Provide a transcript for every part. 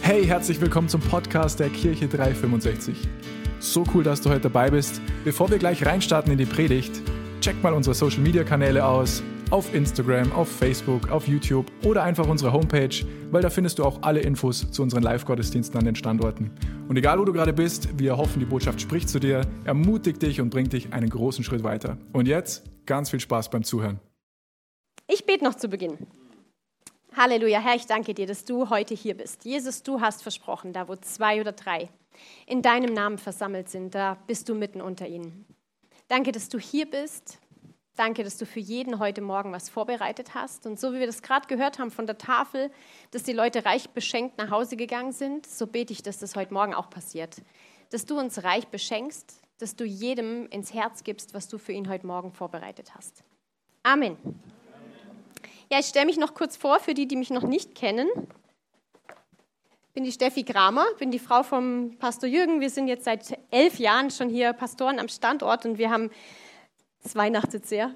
Hey, herzlich willkommen zum Podcast der Kirche 365. So cool, dass du heute dabei bist. Bevor wir gleich reinstarten in die Predigt, check mal unsere Social-Media-Kanäle aus. Auf Instagram, auf Facebook, auf YouTube oder einfach unsere Homepage, weil da findest du auch alle Infos zu unseren Live-Gottesdiensten an den Standorten. Und egal, wo du gerade bist, wir hoffen, die Botschaft spricht zu dir, ermutigt dich und bringt dich einen großen Schritt weiter. Und jetzt ganz viel Spaß beim Zuhören. Ich bete noch zu Beginn. Halleluja, Herr, ich danke dir, dass du heute hier bist. Jesus, du hast versprochen, da wo 2 oder 3 in deinem Namen versammelt sind, da bist du mitten unter ihnen. Danke, dass du hier bist. Danke, dass du für jeden heute Morgen was vorbereitet hast. Und so wie wir das gerade gehört haben von der Tafel, dass die Leute reich beschenkt nach Hause gegangen sind, so bete ich, dass das heute Morgen auch passiert. Dass du uns reich beschenkst, dass du jedem ins Herz gibst, was du für ihn heute Morgen vorbereitet hast. Amen. Ja, ich stelle mich noch kurz vor, für die, die mich noch nicht kennen. Ich bin die Steffi Kramer, bin die Frau vom Pastor Jürgen. Wir sind jetzt seit 11 Jahren schon hier Pastoren am Standort und wir haben, es weihnachtet sehr.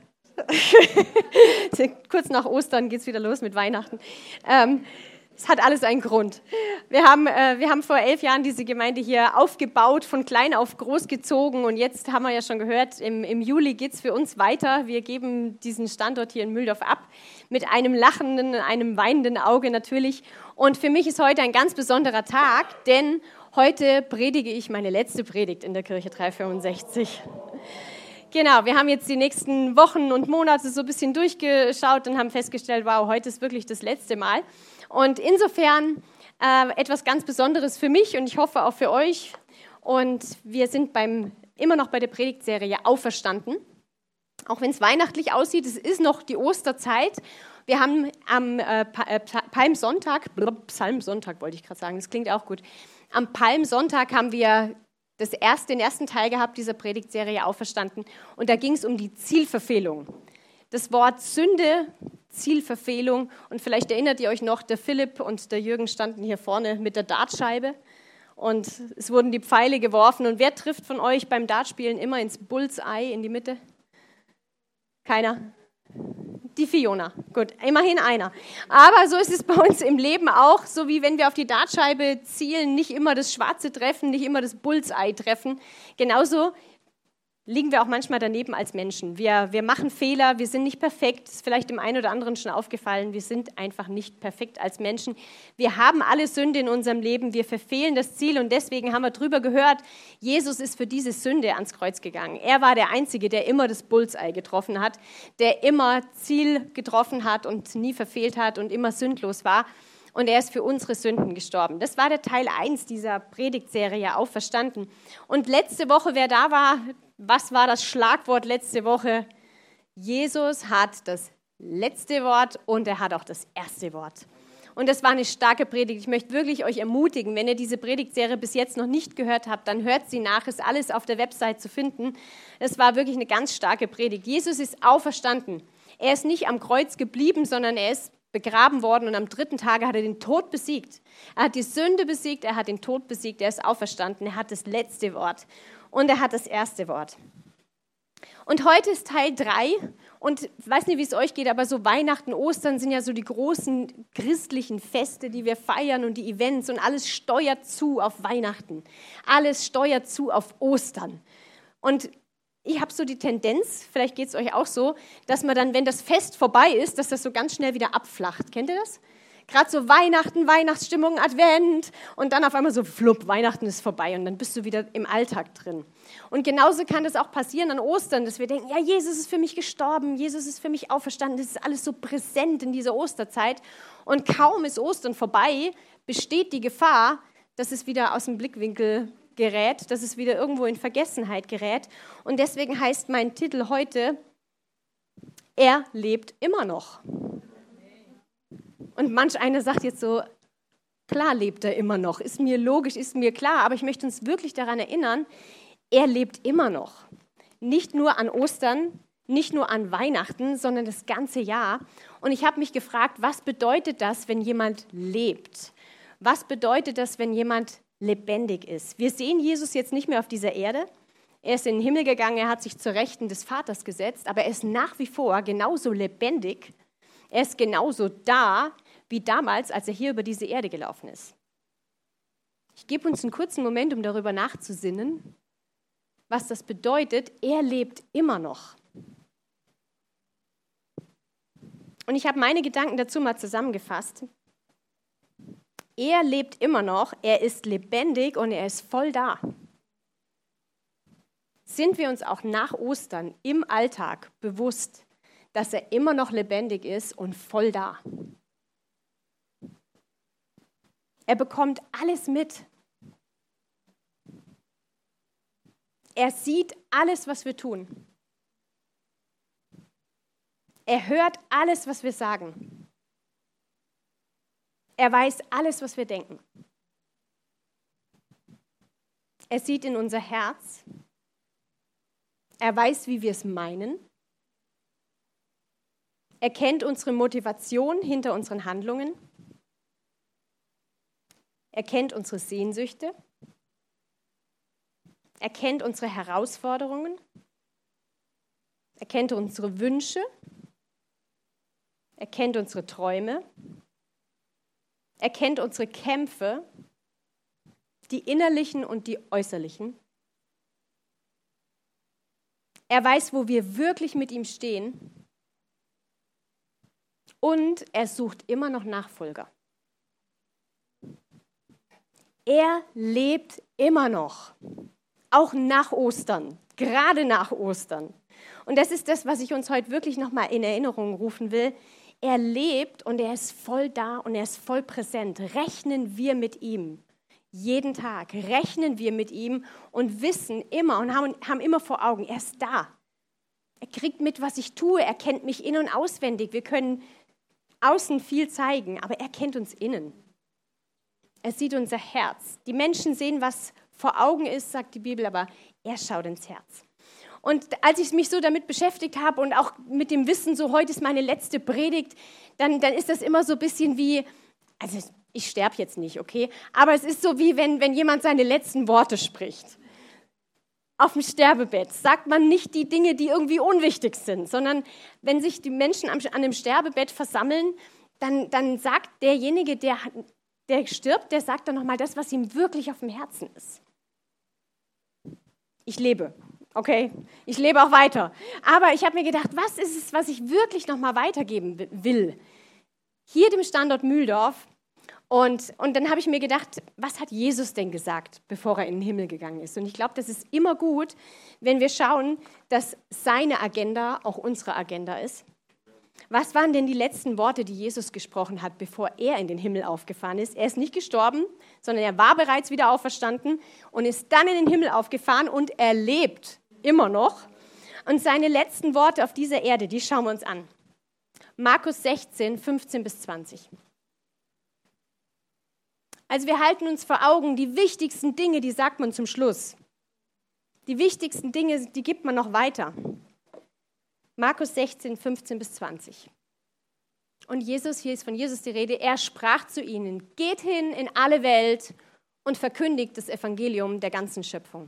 Kurz nach Ostern geht es wieder los mit Weihnachten. Es hat alles einen Grund. Wir haben vor 11 Jahren diese Gemeinde hier aufgebaut, von klein auf groß gezogen und jetzt haben wir ja schon gehört, im Juli geht es für uns weiter. Wir geben diesen Standort hier in Mühldorf ab, mit einem lachenden, einem weinenden Auge natürlich. Und für mich ist heute ein ganz besonderer Tag, denn heute predige ich meine letzte Predigt in der Kirche 365. Genau, wir haben jetzt die nächsten Wochen und Monate so ein bisschen durchgeschaut und haben festgestellt, wow, heute ist wirklich das letzte Mal. Und insofern etwas ganz Besonderes für mich und ich hoffe auch für euch. Und wir sind immer noch bei der Predigtserie Auferstanden. Auch wenn es weihnachtlich aussieht, es ist noch die Osterzeit. Wir haben am Palmsonntag, Psalmsonntag wollte ich gerade sagen, das klingt auch gut. Am Palmsonntag haben wir den ersten Teil gehabt dieser Predigtserie Auferstanden. Und da ging es um die Zielverfehlung. Das Wort Sünde, Zielverfehlung. Und vielleicht erinnert ihr euch noch, der Philipp und der Jürgen standen hier vorne mit der Dartscheibe. Und es wurden die Pfeile geworfen. Und wer trifft von euch beim Dartspielen immer ins Bullseye in die Mitte? Keiner? Die Fiona. Gut, immerhin einer. Aber so ist es bei uns im Leben auch, so wie wenn wir auf die Dartscheibe zielen, nicht immer das Schwarze treffen, nicht immer das Bullseye treffen. Genauso liegen wir auch manchmal daneben als Menschen. Wir machen Fehler, wir sind nicht perfekt. Das ist vielleicht dem einen oder anderen schon aufgefallen. Wir sind einfach nicht perfekt als Menschen. Wir haben alle Sünde in unserem Leben. Wir verfehlen das Ziel und deswegen haben wir drüber gehört, Jesus ist für diese Sünde ans Kreuz gegangen. Er war der Einzige, der immer das Bullseye getroffen hat, der immer Ziel getroffen hat und nie verfehlt hat und immer sündlos war. Und er ist für unsere Sünden gestorben. Das war der Teil 1 dieser Predigtserie Auferstanden. Und letzte Woche, wer da war, was war das Schlagwort letzte Woche? Jesus hat das letzte Wort und er hat auch das erste Wort. Und das war eine starke Predigt. Ich möchte wirklich euch ermutigen, wenn ihr diese Predigtserie bis jetzt noch nicht gehört habt, dann hört sie nach, ist alles auf der Website zu finden. Es war wirklich eine ganz starke Predigt. Jesus ist auferstanden. Er ist nicht am Kreuz geblieben, sondern er ist begraben worden und am 3. Tage hat er den Tod besiegt. Er hat die Sünde besiegt, er hat den Tod besiegt, er ist auferstanden, er hat das letzte Wort und er hat das erste Wort. Und heute ist Teil 3 und ich weiß nicht, wie es euch geht, aber so Weihnachten, Ostern sind ja so die großen christlichen Feste, die wir feiern und die Events und alles steuert zu auf Weihnachten. Alles steuert zu auf Ostern. Und ich habe so die Tendenz, vielleicht geht es euch auch so, dass man dann, wenn das Fest vorbei ist, dass das so ganz schnell wieder abflacht. Kennt ihr das? Gerade so Weihnachten, Weihnachtsstimmung, Advent und dann auf einmal so flupp, Weihnachten ist vorbei und dann bist du wieder im Alltag drin. Und genauso kann das auch passieren an Ostern, dass wir denken, ja, Jesus ist für mich gestorben, Jesus ist für mich auferstanden, das ist alles so präsent in dieser Osterzeit. Und kaum ist Ostern vorbei, besteht die Gefahr, dass es wieder aus dem Blickwinkel gerät, dass es wieder irgendwo in Vergessenheit gerät. Und deswegen heißt mein Titel heute, er lebt immer noch. Und manch einer sagt jetzt so, klar lebt er immer noch, ist mir logisch, ist mir klar, aber ich möchte uns wirklich daran erinnern, er lebt immer noch. Nicht nur an Ostern, nicht nur an Weihnachten, sondern das ganze Jahr. Und ich habe mich gefragt, was bedeutet das, wenn jemand lebt? Was bedeutet das, wenn jemand lebendig ist? Wir sehen Jesus jetzt nicht mehr auf dieser Erde. Er ist in den Himmel gegangen, er hat sich zur Rechten des Vaters gesetzt, aber er ist nach wie vor genauso lebendig. Er ist genauso da wie damals, als er hier über diese Erde gelaufen ist. Ich gebe uns einen kurzen Moment, um darüber nachzusinnen, was das bedeutet. Er lebt immer noch. Und ich habe meine Gedanken dazu mal zusammengefasst. Er lebt immer noch, er ist lebendig und er ist voll da. Sind wir uns auch nach Ostern im Alltag bewusst, dass er immer noch lebendig ist und voll da? Er bekommt alles mit. Er sieht alles, was wir tun. Er hört alles, was wir sagen. Er weiß alles, was wir denken. Er sieht in unser Herz. Er weiß, wie wir es meinen. Er kennt unsere Motivation hinter unseren Handlungen. Er kennt unsere Sehnsüchte. Er kennt unsere Herausforderungen. Er kennt unsere Wünsche. Er kennt unsere Träume. Er kennt unsere Kämpfe, die innerlichen und die äußerlichen. Er weiß, wo wir wirklich mit ihm stehen. Und er sucht immer noch Nachfolger. Er lebt immer noch, auch nach Ostern, gerade nach Ostern. Und das ist das, was ich uns heute wirklich nochmal in Erinnerung rufen will. Er lebt und er ist voll da und er ist voll präsent. Rechnen wir mit ihm. Jeden Tag rechnen wir mit ihm und wissen immer und haben immer vor Augen, er ist da. Er kriegt mit, was ich tue. Er kennt mich in- und auswendig. Wir können außen viel zeigen, aber er kennt uns innen. Er sieht unser Herz. Die Menschen sehen, was vor Augen ist, sagt die Bibel, aber er schaut ins Herz. Und als ich mich so damit beschäftigt habe und auch mit dem Wissen, so heute ist meine letzte Predigt, dann ist das immer so ein bisschen wie, also ich sterbe jetzt nicht, okay? Aber es ist so wie, wenn jemand seine letzten Worte spricht. Auf dem Sterbebett sagt man nicht die Dinge, die irgendwie unwichtig sind, sondern wenn sich die Menschen an dem Sterbebett versammeln, dann sagt derjenige, der stirbt, der sagt dann nochmal das, was ihm wirklich auf dem Herzen ist. Ich lebe. Okay, ich lebe auch weiter. Aber ich habe mir gedacht, was ist es, was ich wirklich nochmal weitergeben will? Hier dem Standort Mühldorf. Und dann habe ich mir gedacht, was hat Jesus denn gesagt, bevor er in den Himmel gegangen ist? Und ich glaube, das ist immer gut, wenn wir schauen, dass seine Agenda auch unsere Agenda ist. Was waren denn die letzten Worte, die Jesus gesprochen hat, bevor er in den Himmel aufgefahren ist? Er ist nicht gestorben, sondern er war bereits wieder auferstanden und ist dann in den Himmel aufgefahren und er lebt immer noch. Und seine letzten Worte auf dieser Erde, die schauen wir uns an. Markus 16, 15 bis 20. Also wir halten uns vor Augen, die wichtigsten Dinge, die sagt man zum Schluss. Die wichtigsten Dinge, die gibt man noch weiter. Markus 16, 15 bis 20. Und Jesus, hier ist von Jesus die Rede, er sprach zu ihnen, geht hin in alle Welt und verkündigt das Evangelium der ganzen Schöpfung.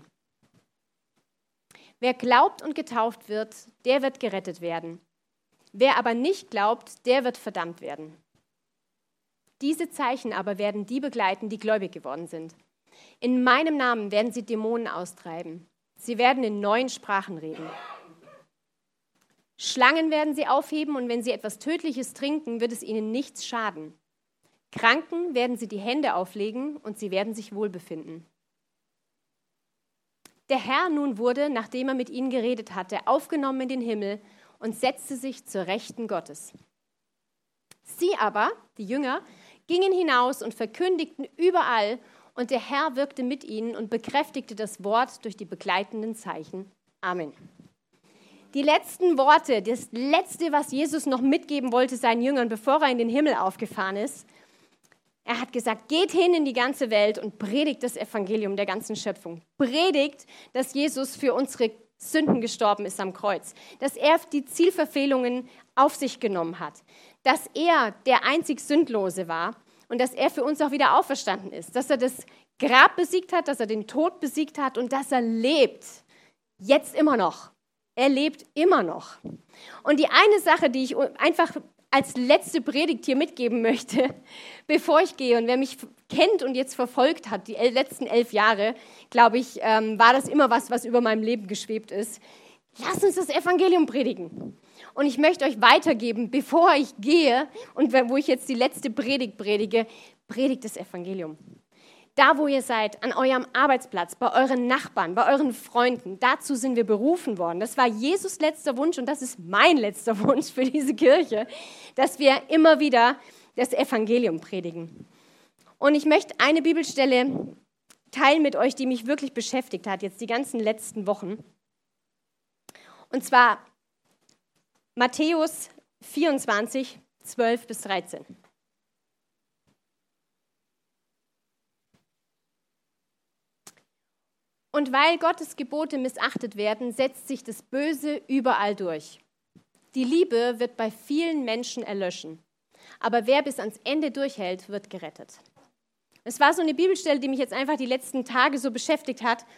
Wer glaubt und getauft wird, der wird gerettet werden. Wer aber nicht glaubt, der wird verdammt werden. Diese Zeichen aber werden die begleiten, die gläubig geworden sind. In meinem Namen werden sie Dämonen austreiben. Sie werden in neuen Sprachen reden. Schlangen werden sie aufheben und wenn sie etwas Tödliches trinken, wird es ihnen nichts schaden. Kranken werden sie die Hände auflegen und sie werden sich wohlbefinden. Der Herr nun wurde, nachdem er mit ihnen geredet hatte, aufgenommen in den Himmel und setzte sich zur Rechten Gottes. Sie aber, die Jünger, gingen hinaus und verkündigten überall und der Herr wirkte mit ihnen und bekräftigte das Wort durch die begleitenden Zeichen. Amen. Die letzten Worte, das Letzte, was Jesus noch mitgeben wollte seinen Jüngern, bevor er in den Himmel aufgefahren ist, er hat gesagt, geht hin in die ganze Welt und predigt das Evangelium der ganzen Schöpfung. Predigt, dass Jesus für unsere Sünden gestorben ist am Kreuz, dass er die Zielverfehlungen auf sich genommen hat, dass er der einzig Sündlose war und dass er für uns auch wieder auferstanden ist, dass er das Grab besiegt hat, dass er den Tod besiegt hat und dass er lebt, jetzt immer noch. Er lebt immer noch. Und die eine Sache, die ich einfach als letzte Predigt hier mitgeben möchte, bevor ich gehe. Und wer mich kennt und jetzt verfolgt hat, die letzten 11 Jahre, glaube ich, war das immer was über meinem Leben geschwebt ist. Lass uns das Evangelium predigen. Und ich möchte euch weitergeben, bevor ich gehe und wo ich jetzt die letzte Predigt predige, predigt das Evangelium. Da, wo ihr seid, an eurem Arbeitsplatz, bei euren Nachbarn, bei euren Freunden, dazu sind wir berufen worden. Das war Jesus' letzter Wunsch und das ist mein letzter Wunsch für diese Kirche, dass wir immer wieder das Evangelium predigen. Und ich möchte eine Bibelstelle teilen mit euch, die mich wirklich beschäftigt hat, jetzt die ganzen letzten Wochen. Und zwar Matthäus 24, 12 bis 13. Und weil Gottes Gebote missachtet werden, setzt sich das Böse überall durch. Die Liebe wird bei vielen Menschen erlöschen, aber wer bis ans Ende durchhält, wird gerettet. Es war so eine Bibelstelle, die mich jetzt einfach die letzten Tage so beschäftigt hat.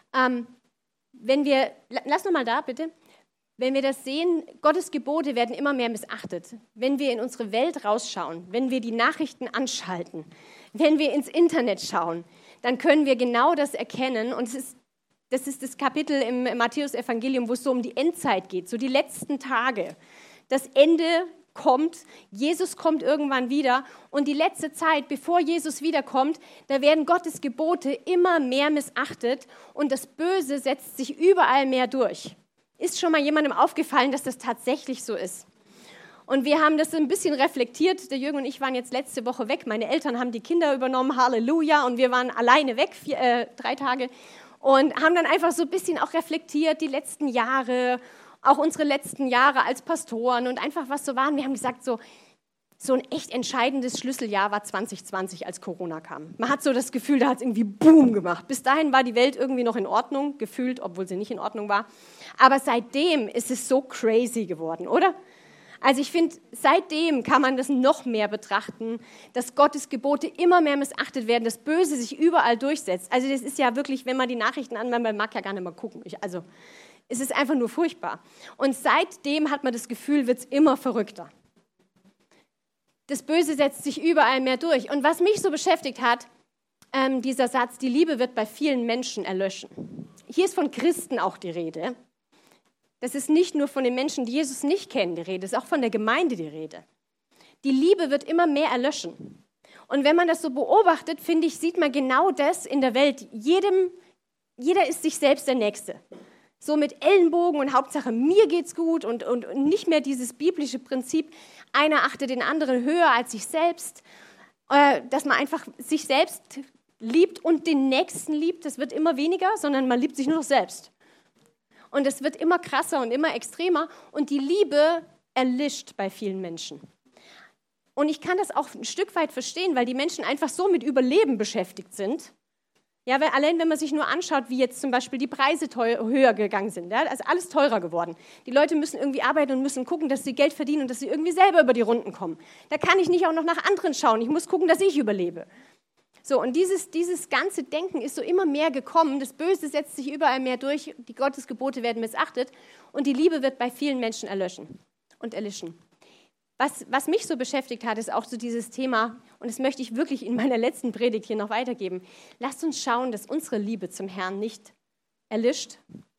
Lass nochmal da, bitte. Wenn wir das sehen, Gottes Gebote werden immer mehr missachtet. Wenn wir in unsere Welt rausschauen, wenn wir die Nachrichten anschalten, wenn wir ins Internet schauen, dann können wir genau das erkennen. Und das ist das Kapitel im Matthäus-Evangelium, wo es so um die Endzeit geht, so die letzten Tage. Das Ende kommt, Jesus kommt irgendwann wieder. Und die letzte Zeit, bevor Jesus wiederkommt, da werden Gottes Gebote immer mehr missachtet und das Böse setzt sich überall mehr durch. Ist schon mal jemandem aufgefallen, dass das tatsächlich so ist? Und wir haben das ein bisschen reflektiert. Der Jürgen und ich waren jetzt letzte Woche weg. Meine Eltern haben die Kinder übernommen, Halleluja. Und wir waren alleine weg, 3 Tage. Und haben dann einfach so ein bisschen auch reflektiert, die letzten Jahre, auch unsere letzten Jahre als Pastoren und einfach was so waren. Wir haben gesagt, so ein echt entscheidendes Schlüsseljahr war 2020, als Corona kam. Man hat so das Gefühl, da hat es irgendwie Boom gemacht. Bis dahin war die Welt irgendwie noch in Ordnung, gefühlt, obwohl sie nicht in Ordnung war. Aber seitdem ist es so crazy geworden, oder? Also ich finde, seitdem kann man das noch mehr betrachten, dass Gottes Gebote immer mehr missachtet werden, das Böse sich überall durchsetzt. Also das ist ja wirklich, wenn man die Nachrichten anmacht, man mag ja gar nicht mehr gucken. Es ist einfach nur furchtbar. Und seitdem hat man das Gefühl, wird es immer verrückter. Das Böse setzt sich überall mehr durch. Und was mich so beschäftigt hat, dieser Satz, die Liebe wird bei vielen Menschen erlöschen. Hier ist von Christen auch die Rede. Das ist nicht nur von den Menschen, die Jesus nicht kennen, die Rede, es ist auch von der Gemeinde die Rede. Die Liebe wird immer mehr erlöschen. Und wenn man das so beobachtet, finde ich, sieht man genau das in der Welt. Jeder ist sich selbst der Nächste. So mit Ellenbogen und Hauptsache mir geht's gut und nicht mehr dieses biblische Prinzip, einer achtet den anderen höher als sich selbst, dass man einfach sich selbst liebt und den Nächsten liebt. Das wird immer weniger, sondern man liebt sich nur noch selbst. Und es wird immer krasser und immer extremer und die Liebe erlischt bei vielen Menschen. Und ich kann das auch ein Stück weit verstehen, weil die Menschen einfach so mit Überleben beschäftigt sind. Ja, allein wenn man sich nur anschaut, wie jetzt zum Beispiel die Preise höher gegangen sind, ja, also alles teurer geworden. Die Leute müssen irgendwie arbeiten und müssen gucken, dass sie Geld verdienen und dass sie irgendwie selber über die Runden kommen. Da kann ich nicht auch noch nach anderen schauen. Ich muss gucken, dass ich überlebe. So, und dieses ganze Denken ist so immer mehr gekommen. Das Böse setzt sich überall mehr durch. Die Gottesgebote werden missachtet und die Liebe wird bei vielen Menschen erlöschen und erlischen. Was mich so beschäftigt hat, ist auch so dieses Thema, und das möchte ich wirklich in meiner letzten Predigt hier noch weitergeben. Lasst uns schauen, dass unsere Liebe zum Herrn nicht erlischt.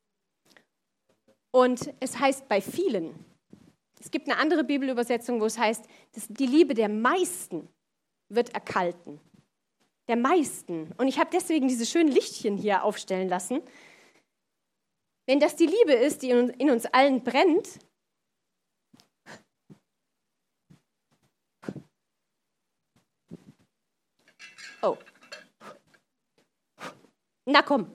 Und es heißt bei vielen. Es gibt eine andere Bibelübersetzung, wo es heißt, dass die Liebe der meisten wird erkalten. Der meisten. Und ich habe deswegen diese schönen Lichtchen hier aufstellen lassen. Wenn das die Liebe ist, die in uns allen brennt, oh. Na komm.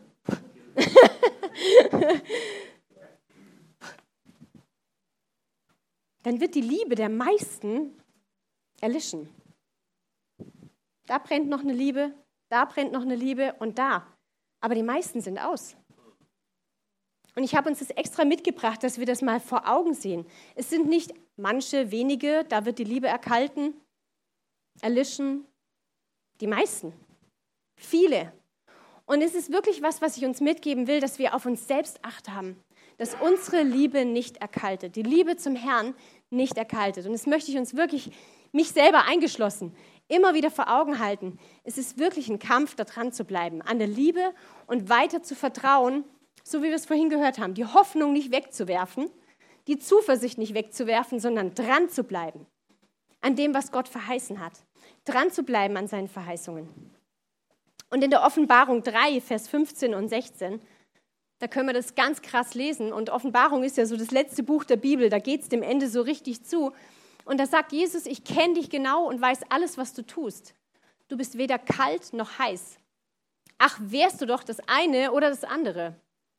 Dann wird die Liebe der meisten erlischen. Da brennt noch eine Liebe, da brennt noch eine Liebe und da. Aber die meisten sind aus. Und ich habe uns das extra mitgebracht, dass wir das mal vor Augen sehen. Es sind nicht manche, wenige, da wird die Liebe erkalten, erlischen. Die meisten. Viele. Und es ist wirklich was ich uns mitgeben will, dass wir auf uns selbst Acht haben. dass unsere Liebe nicht erkaltet, die Liebe zum Herrn nicht erkaltet. Und das möchte ich uns wirklich, mich selber eingeschlossen, immer wieder vor Augen halten. Es ist wirklich ein Kampf, da dran zu bleiben, an der Liebe und weiter zu vertrauen, so wie wir es vorhin gehört haben, die Hoffnung nicht wegzuwerfen, die Zuversicht nicht wegzuwerfen, sondern dran zu bleiben an dem, was Gott verheißen hat. Dran zu bleiben an seinen Verheißungen. Und in der Offenbarung 3, Vers 15 und 16, da können wir das ganz krass lesen. Und Offenbarung ist ja so das letzte Buch der Bibel, da geht es dem Ende so richtig zu. Und da sagt Jesus, ich kenne dich genau und weiß alles, was du tust. Du bist weder kalt noch heiß. Ach, wärst du doch das eine oder das andere.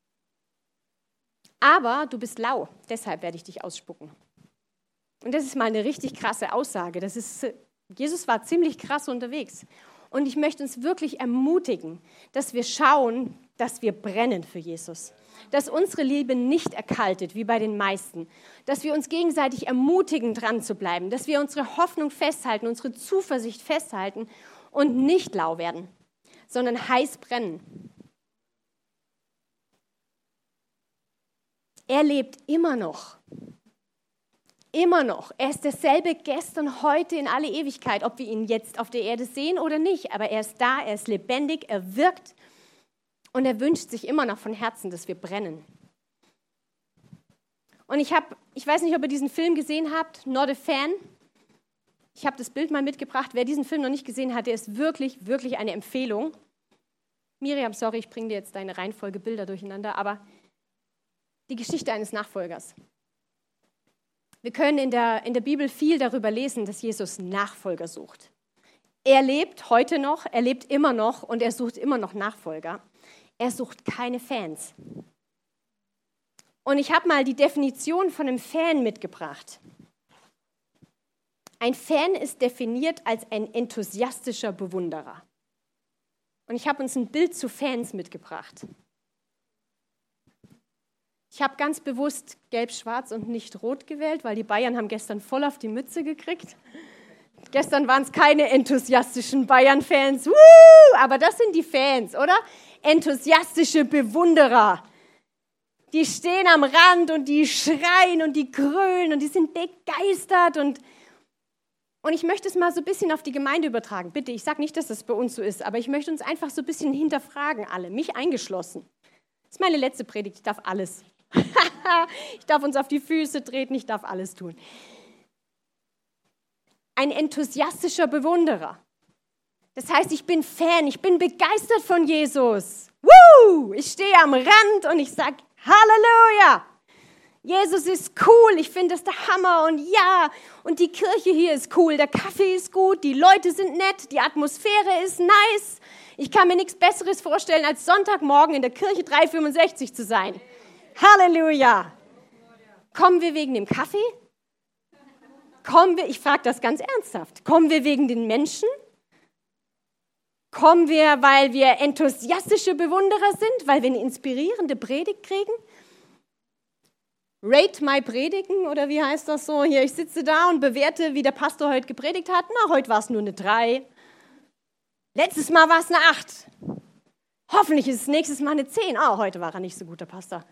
Aber du bist lau, deshalb werde ich dich ausspucken. Und das ist mal eine richtig krasse Aussage. Jesus war ziemlich krass unterwegs. Und ich möchte uns wirklich ermutigen, dass wir schauen, dass wir brennen für Jesus. Dass unsere Liebe nicht erkaltet, wie bei den meisten. Dass wir uns gegenseitig ermutigen, dran zu bleiben. Dass wir unsere Hoffnung festhalten, unsere Zuversicht festhalten und nicht lau werden, sondern heiß brennen. Er lebt immer noch. Immer noch. Er ist derselbe gestern, heute, in alle Ewigkeit, ob wir ihn jetzt auf der Erde sehen oder nicht. Aber er ist da, er ist lebendig, er wirkt und er wünscht sich immer noch von Herzen, dass wir brennen. Und ich weiß nicht, ob ihr diesen Film gesehen habt, Not a Fan. Ich habe das Bild mal mitgebracht. Wer diesen Film noch nicht gesehen hat, der ist wirklich, wirklich eine Empfehlung. Miriam, sorry, ich bringe dir jetzt deine Reihenfolge Bilder durcheinander, aber die Geschichte eines Nachfolgers. Wir können in der Bibel viel darüber lesen, dass Jesus Nachfolger sucht. Er lebt heute noch, er lebt immer noch und er sucht immer noch Nachfolger. Er sucht keine Fans. Und ich habe mal die Definition von einem Fan mitgebracht. Ein Fan ist definiert als ein enthusiastischer Bewunderer. Und ich habe uns ein Bild zu Fans mitgebracht. Ich habe ganz bewusst gelb-schwarz und nicht rot gewählt, weil die Bayern haben gestern voll auf die Mütze gekriegt. Gestern waren es keine enthusiastischen Bayern-Fans, aber das sind die Fans, oder? Enthusiastische Bewunderer. Die stehen am Rand und die schreien und die grölen und die sind begeistert. Und ich möchte es mal so ein bisschen auf die Gemeinde übertragen. Bitte, ich sage nicht, dass das bei uns so ist, aber ich möchte uns einfach so ein bisschen hinterfragen, alle, mich eingeschlossen. Das ist meine letzte Predigt, ich darf alles. Ich darf uns auf die Füße treten, ich darf alles tun. Ein enthusiastischer Bewunderer. Das heißt, ich bin Fan, ich bin begeistert von Jesus. Ich stehe am Rand und ich sage, Halleluja! Jesus ist cool, ich finde das der Hammer und ja, und die Kirche hier ist cool, der Kaffee ist gut, die Leute sind nett, die Atmosphäre ist nice. Ich kann mir nichts Besseres vorstellen, als Sonntagmorgen in der Kirche 365 zu sein. Halleluja! Kommen wir wegen dem Kaffee? Ich frage das ganz ernsthaft, kommen wir wegen den Menschen? Kommen wir, weil wir enthusiastische Bewunderer sind, weil wir eine inspirierende Predigt kriegen? Rate my Predigen, oder wie heißt das so? Hier, ich sitze da und bewerte, wie der Pastor heute gepredigt hat. Na, heute war es nur eine 3. Letztes Mal war es eine 8. Hoffentlich ist es nächstes Mal eine 10. Heute war er nicht so gut, der Pastor.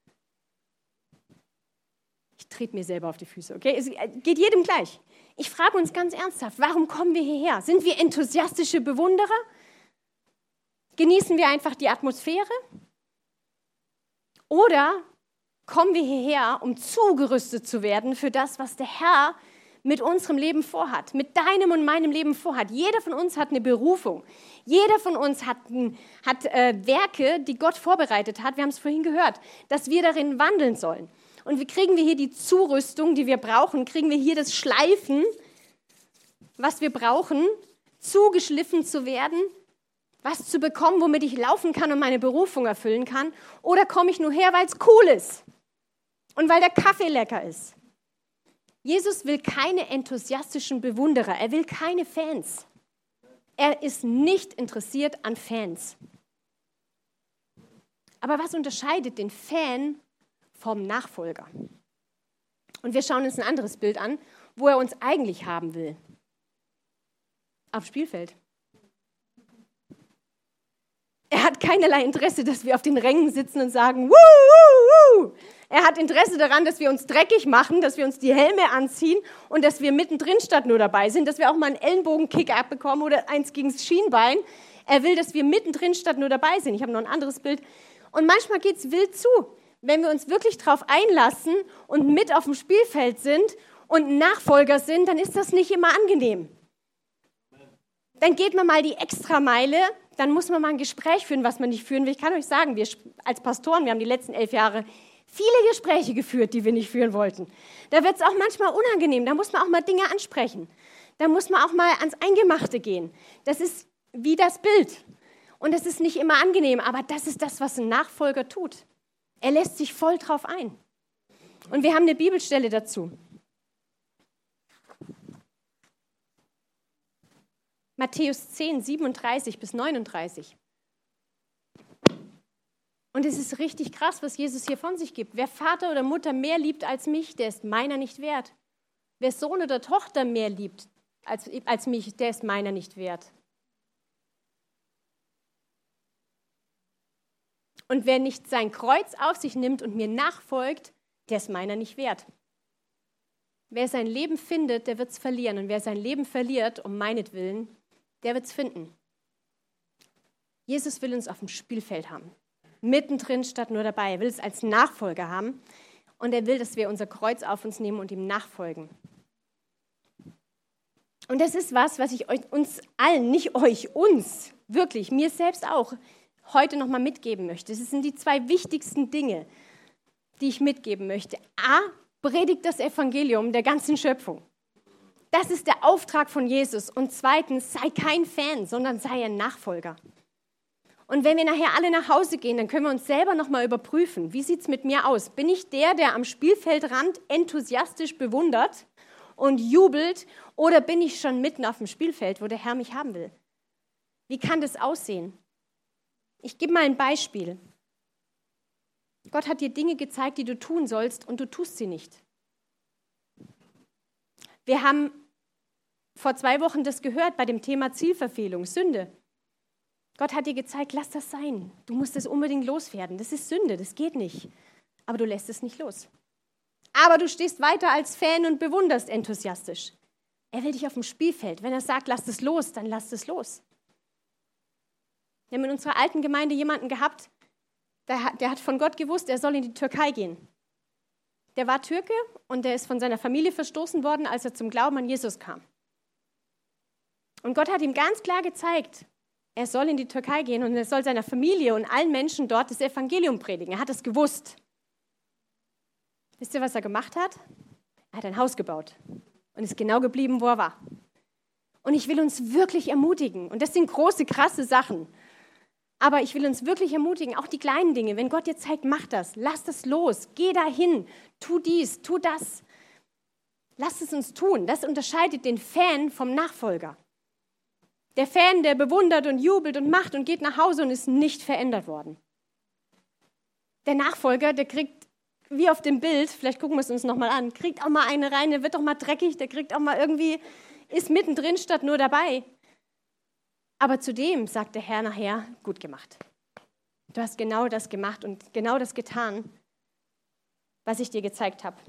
Ich trete mir selber auf die Füße, okay? Es geht jedem gleich. Ich frage uns ganz ernsthaft, warum kommen wir hierher? Sind wir enthusiastische Bewunderer? Genießen wir einfach die Atmosphäre? Oder kommen wir hierher, um zugerüstet zu werden für das, was der Herr mit unserem Leben vorhat, mit deinem und meinem Leben vorhat? Jeder von uns hat eine Berufung. Jeder von uns hat Werke, die Gott vorbereitet hat. Wir haben es vorhin gehört, dass wir darin wandeln sollen. Und wie kriegen wir hier die Zurüstung, die wir brauchen? Kriegen wir hier das Schleifen, was wir brauchen, zugeschliffen zu werden, was zu bekommen, womit ich laufen kann und meine Berufung erfüllen kann? Oder komme ich nur her, weil es cool ist und weil der Kaffee lecker ist? Jesus will keine enthusiastischen Bewunderer, er will keine Fans. Er ist nicht interessiert an Fans. Aber was unterscheidet den Fan vom Nachfolger? Und wir schauen uns ein anderes Bild an, wo er uns eigentlich haben will. Aufs Spielfeld. Er hat keinerlei Interesse, dass wir auf den Rängen sitzen und sagen, Er hat Interesse daran, dass wir uns dreckig machen, dass wir uns die Helme anziehen und dass wir mittendrin statt nur dabei sind, dass wir auch mal einen Ellenbogenkick abbekommen oder eins gegen das Schienbein. Er will, dass wir mittendrin statt nur dabei sind. Ich habe noch ein anderes Bild. Und manchmal geht es wild zu. Wenn wir uns wirklich darauf einlassen und mit auf dem Spielfeld sind und Nachfolger sind, dann ist das nicht immer angenehm. Dann geht man mal die Extrameile, dann muss man mal ein Gespräch führen, was man nicht führen will. Ich kann euch sagen, wir als Pastoren, wir haben die letzten 11 Jahre viele Gespräche geführt, die wir nicht führen wollten. Da wird es auch manchmal unangenehm, da muss man auch mal Dinge ansprechen. Da muss man auch mal ans Eingemachte gehen. Das ist wie das Bild. Und das ist nicht immer angenehm, aber das ist das, was ein Nachfolger tut. Er lässt sich voll drauf ein. Und wir haben eine Bibelstelle dazu. Matthäus 10, 37 bis 39. Und es ist richtig krass, was Jesus hier von sich gibt. Wer Vater oder Mutter mehr liebt als mich, der ist meiner nicht wert. Wer Sohn oder Tochter mehr liebt als mich, der ist meiner nicht wert. Und wer nicht sein Kreuz auf sich nimmt und mir nachfolgt, der ist meiner nicht wert. Wer sein Leben findet, der wird es verlieren. Und wer sein Leben verliert, um meinetwillen, der wird es finden. Jesus will uns auf dem Spielfeld haben. Mittendrin statt nur dabei. Er will es als Nachfolger haben. Und er will, dass wir unser Kreuz auf uns nehmen und ihm nachfolgen. Und das ist was ich uns allen, nicht euch, uns, wirklich, mir selbst auch, heute nochmal mitgeben möchte. Das sind die 2 wichtigsten Dinge, die ich mitgeben möchte. A, predigt das Evangelium der ganzen Schöpfung. Das ist der Auftrag von Jesus. Und zweitens, sei kein Fan, sondern sei ein Nachfolger. Und wenn wir nachher alle nach Hause gehen, dann können wir uns selber nochmal überprüfen. Wie sieht es mit mir aus? Bin ich der am Spielfeldrand enthusiastisch bewundert und jubelt? Oder bin ich schon mitten auf dem Spielfeld, wo der Herr mich haben will? Wie kann das aussehen? Ich gebe mal ein Beispiel. Gott hat dir Dinge gezeigt, die du tun sollst, und du tust sie nicht. Wir haben vor 2 Wochen das gehört bei dem Thema Zielverfehlung, Sünde. Gott hat dir gezeigt, lass das sein. Du musst es unbedingt loswerden. Das ist Sünde, das geht nicht. Aber du lässt es nicht los. Aber du stehst weiter als Fan und bewunderst enthusiastisch. Er will dich auf dem Spielfeld. Wenn er sagt, lass es los, dann lass es los. Wir haben in unserer alten Gemeinde jemanden gehabt, der hat von Gott gewusst, er soll in die Türkei gehen. Der war Türke und der ist von seiner Familie verstoßen worden, als er zum Glauben an Jesus kam. Und Gott hat ihm ganz klar gezeigt, er soll in die Türkei gehen und er soll seiner Familie und allen Menschen dort das Evangelium predigen. Er hat es gewusst. Wisst ihr, was er gemacht hat? Er hat ein Haus gebaut und ist genau geblieben, wo er war. Und ich will uns wirklich ermutigen. Und das sind große, krasse Sachen. Aber ich will uns wirklich ermutigen, auch die kleinen Dinge. Wenn Gott dir zeigt, mach das, lass das los, geh dahin, tu dies, tu das. Lass es uns tun. Das unterscheidet den Fan vom Nachfolger. Der Fan, der bewundert und jubelt und macht und geht nach Hause und ist nicht verändert worden. Der Nachfolger, der kriegt, wie auf dem Bild, vielleicht gucken wir es uns nochmal an, kriegt auch mal eine rein, der wird doch mal dreckig, der kriegt auch mal irgendwie, ist mittendrin statt nur dabei. Aber zudem sagt der Herr nachher, gut gemacht. Du hast genau das gemacht und genau das getan, was ich dir gezeigt habe.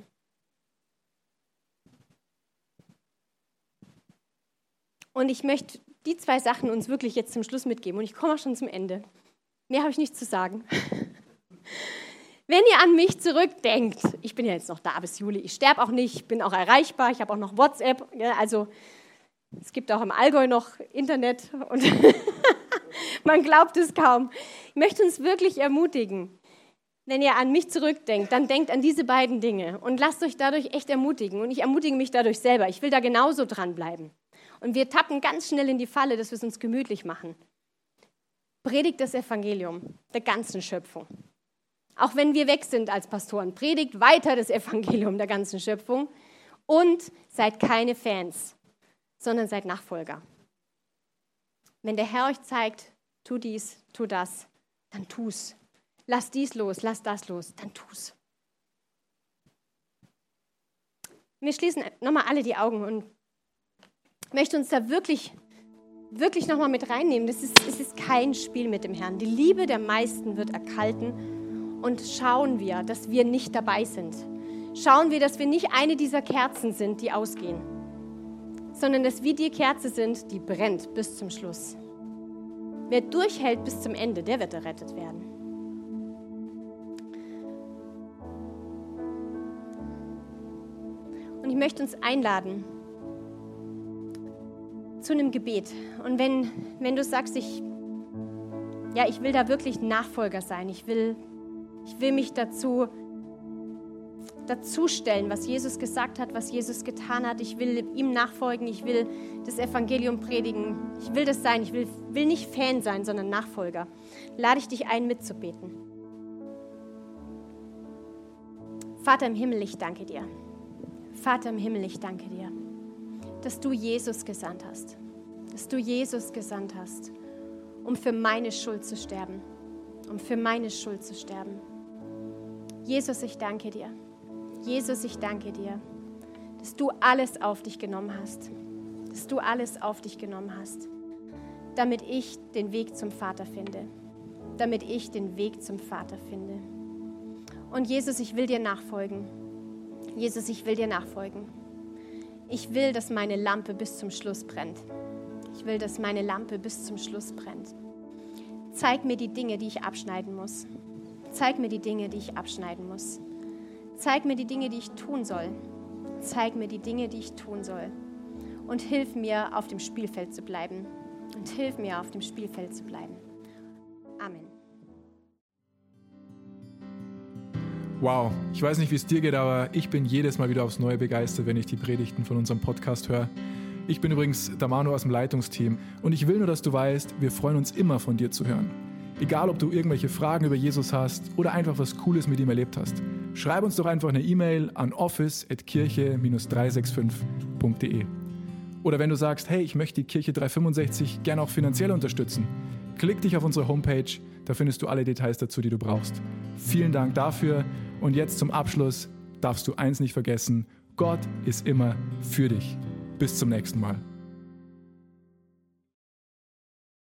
Und ich möchte die 2 Sachen uns wirklich jetzt zum Schluss mitgeben. Und ich komme auch schon zum Ende. Mehr habe ich nicht zu sagen. Wenn ihr an mich zurückdenkt, ich bin ja jetzt noch da bis Juli, ich sterbe auch nicht, bin auch erreichbar, ich habe auch noch WhatsApp, ja, also es gibt auch im Allgäu noch Internet und man glaubt es kaum. Ich möchte uns wirklich ermutigen, wenn ihr an mich zurückdenkt, dann denkt an diese beiden Dinge und lasst euch dadurch echt ermutigen. Und ich ermutige mich dadurch selber. Ich will da genauso dranbleiben. Und wir tappen ganz schnell in die Falle, dass wir es uns gemütlich machen. Predigt das Evangelium der ganzen Schöpfung. Auch wenn wir weg sind als Pastoren, predigt weiter das Evangelium der ganzen Schöpfung und seid keine Fans, sondern seid Nachfolger. Wenn der Herr euch zeigt, tu dies, tu das, dann tu's. Lass dies los, lass das los, dann tu's. Wir schließen nochmal alle die Augen und möchte uns da wirklich nochmal mit reinnehmen. Es ist kein Spiel mit dem Herrn. Die Liebe der meisten wird erkalten und schauen wir, dass wir nicht dabei sind. Schauen wir, dass wir nicht eine dieser Kerzen sind, die ausgehen, sondern dass wir die Kerze sind, die brennt bis zum Schluss. Wer durchhält bis zum Ende, der wird errettet werden. Und ich möchte uns einladen zu einem Gebet. Und wenn du sagst, ich will da wirklich Nachfolger sein, ich will mich dazu stellen, was Jesus gesagt hat, was Jesus getan hat. Ich will ihm nachfolgen, ich will das Evangelium predigen. Ich will das sein, ich will nicht Fan sein, sondern Nachfolger. Lade ich dich ein, mitzubeten. Vater im Himmel, ich danke dir. Vater im Himmel, ich danke dir, dass du Jesus gesandt hast. Dass du Jesus gesandt hast, um für meine Schuld zu sterben. Um für meine Schuld zu sterben. Jesus, ich danke dir. Jesus, ich danke dir, dass du alles auf dich genommen hast. Dass du alles auf dich genommen hast, damit ich den Weg zum Vater finde. Damit ich den Weg zum Vater finde. Und Jesus, ich will dir nachfolgen. Jesus, ich will dir nachfolgen. Ich will, dass meine Lampe bis zum Schluss brennt. Ich will, dass meine Lampe bis zum Schluss brennt. Zeig mir die Dinge, die ich abschneiden muss. Zeig mir die Dinge, die ich abschneiden muss. Zeig mir die Dinge, die ich tun soll. Zeig mir die Dinge, die ich tun soll. Und hilf mir, auf dem Spielfeld zu bleiben. Und hilf mir, auf dem Spielfeld zu bleiben. Amen. Wow, ich weiß nicht, wie es dir geht, aber ich bin jedes Mal wieder aufs Neue begeistert, wenn ich die Predigten von unserem Podcast höre. Ich bin übrigens der Manu aus dem Leitungsteam und ich will nur, dass du weißt, wir freuen uns immer von dir zu hören. Egal, ob du irgendwelche Fragen über Jesus hast oder einfach was Cooles mit ihm erlebt hast. Schreib uns doch einfach eine E-Mail an office@kirche-365.de. Oder wenn du sagst, hey, ich möchte die Kirche 365 gerne auch finanziell unterstützen, klick dich auf unsere Homepage, da findest du alle Details dazu, die du brauchst. Vielen Dank dafür und jetzt zum Abschluss darfst du eins nicht vergessen, Gott ist immer für dich. Bis zum nächsten Mal.